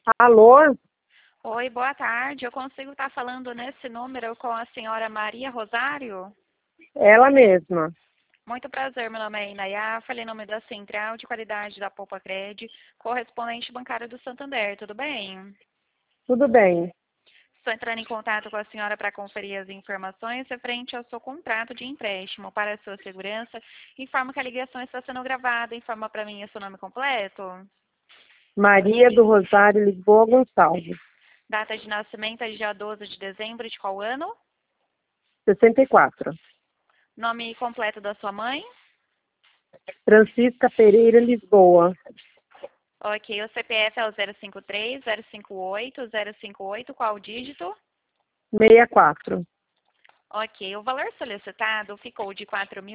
Alô? Oi, boa tarde. Eu consigo estar falando nesse número com a senhora Maria Rosário? Ela mesma. Muito prazer, meu nome é Inayá, falei em nome da Central de Qualidade da Poupa Cred, correspondente bancário do Santander, tudo bem? Tudo bem. Estou entrando em contato com a senhora para conferir as informações referente ao seu contrato de empréstimo. Para a sua segurança, informo que a ligação está sendo gravada. Informa para mim o seu nome completo, Maria do Rosário Lisboa Gonçalves. data de nascimento é dia 12 de dezembro de qual ano? 64. Nome completo da sua mãe? Francisca Pereira Lisboa. Ok, o CPF é o 053, 058, 058, qual o dígito? 64. Ok, o valor solicitado ficou de R$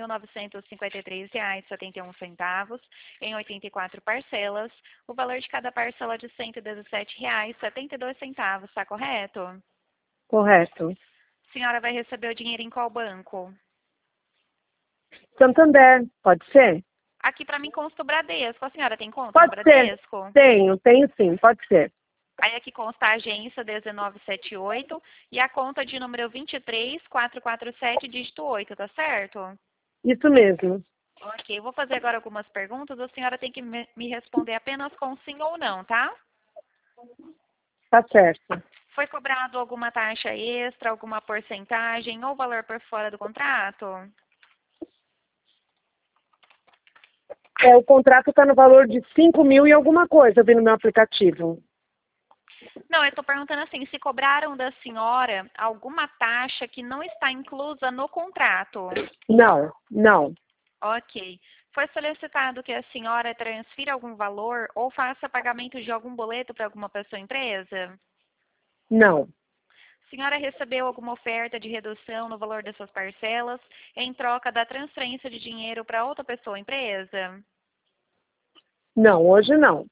4.953,71 em 84 parcelas. O valor de cada parcela de R$ 117,72, está correto? Correto. A senhora vai receber o dinheiro em qual banco? Santander, pode ser? Aqui para mim consta o Bradesco. A senhora tem conta no Pode ser. Bradesco? Tenho sim, pode ser. Aí aqui consta a agência 1978 e a conta de número 23447, dígito 8, tá certo? Isso mesmo. Ok, eu vou fazer agora algumas perguntas. A senhora tem que me responder apenas com sim ou não, tá? Tá certo. Foi cobrado alguma taxa extra, alguma porcentagem ou valor por fora do contrato? O contrato está no valor de 5.000 e alguma coisa, eu vi no meu aplicativo. Não, eu estou perguntando assim, se cobraram da senhora alguma taxa que não está inclusa no contrato? Não. Ok. Foi solicitado que a senhora transfira algum valor ou faça pagamento de algum boleto para alguma pessoa ou empresa? Não. A senhora recebeu alguma oferta de redução no valor das suas parcelas em troca da transferência de dinheiro para outra pessoa ou empresa? Não, hoje não.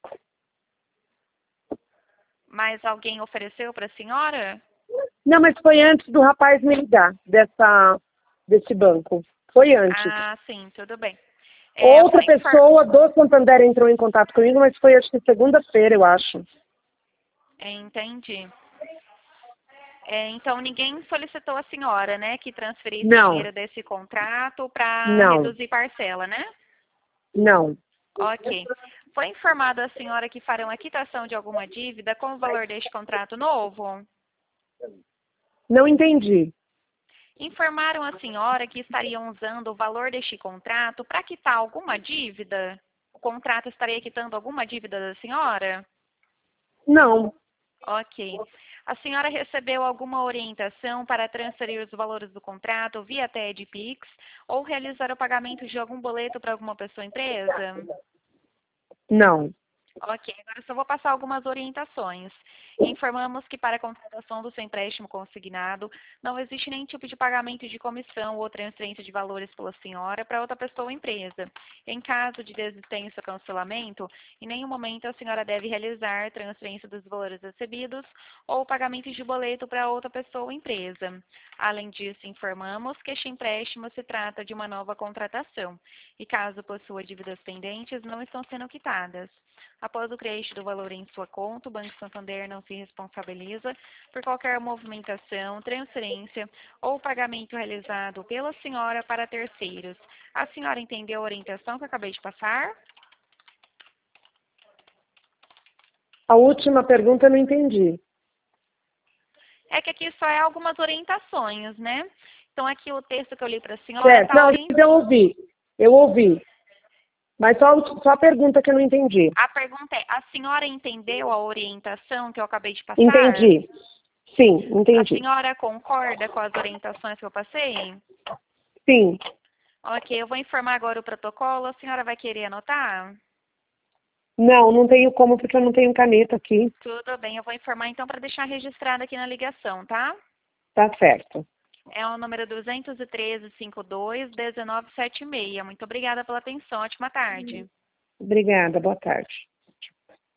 Mas alguém ofereceu para a senhora? Não, mas foi antes do rapaz me ligar desse banco. Foi antes. Ah, sim, tudo bem. Outra pessoa do Santander entrou em contato comigo, mas foi acho que segunda-feira, eu acho. Entendi. Então, ninguém solicitou a senhora, né, que transferisse o Não, dinheiro desse contrato para não, reduzir parcela, né? não. Ok. Foi informado a senhora que farão a quitação de alguma dívida com o valor deste contrato novo? Não entendi. Informaram a senhora que estariam usando o valor deste contrato para quitar alguma dívida? O contrato estaria quitando alguma dívida da senhora? Não, Ok. A senhora recebeu alguma orientação para transferir os valores do contrato via TED Pix ou realizar o pagamento de algum boleto para alguma pessoa ou empresa? não. Ok, agora só vou passar algumas orientações. Informamos que para a contratação do seu empréstimo consignado, não existe nenhum tipo de pagamento de comissão ou transferência de valores pela senhora para outra pessoa ou empresa. Em caso de desistência ou cancelamento, em nenhum momento a senhora deve realizar transferência dos valores recebidos ou pagamento de boleto para outra pessoa ou empresa. Além disso, informamos que este empréstimo se trata de uma nova contratação e, caso possua dívidas pendentes, não estão sendo quitadas. Após o crédito do valor em sua conta, o Banco Santander não se responsabiliza por qualquer movimentação, transferência ou pagamento realizado pela senhora para terceiros. A senhora entendeu a orientação que eu acabei de passar? A última pergunta eu não entendi. É que aqui só é algumas orientações, né? Então, aqui o texto que eu li para a senhora Certo, está não, orientado. eu ouvi. Mas só a pergunta que eu não entendi. A pergunta é, a senhora entendeu a orientação que eu acabei de passar? Entendi. Sim, A entendi. senhora concorda com as orientações que eu passei? Sim. Ok, eu vou informar agora o protocolo. A senhora vai querer anotar? Não tenho como porque eu não tenho caneta aqui. Tudo bem, eu vou informar então para deixar registrado aqui na ligação, tá? Tá certo. É o número 213-52-1976. Muito obrigada pela atenção. Ótima tarde. Obrigada, boa tarde.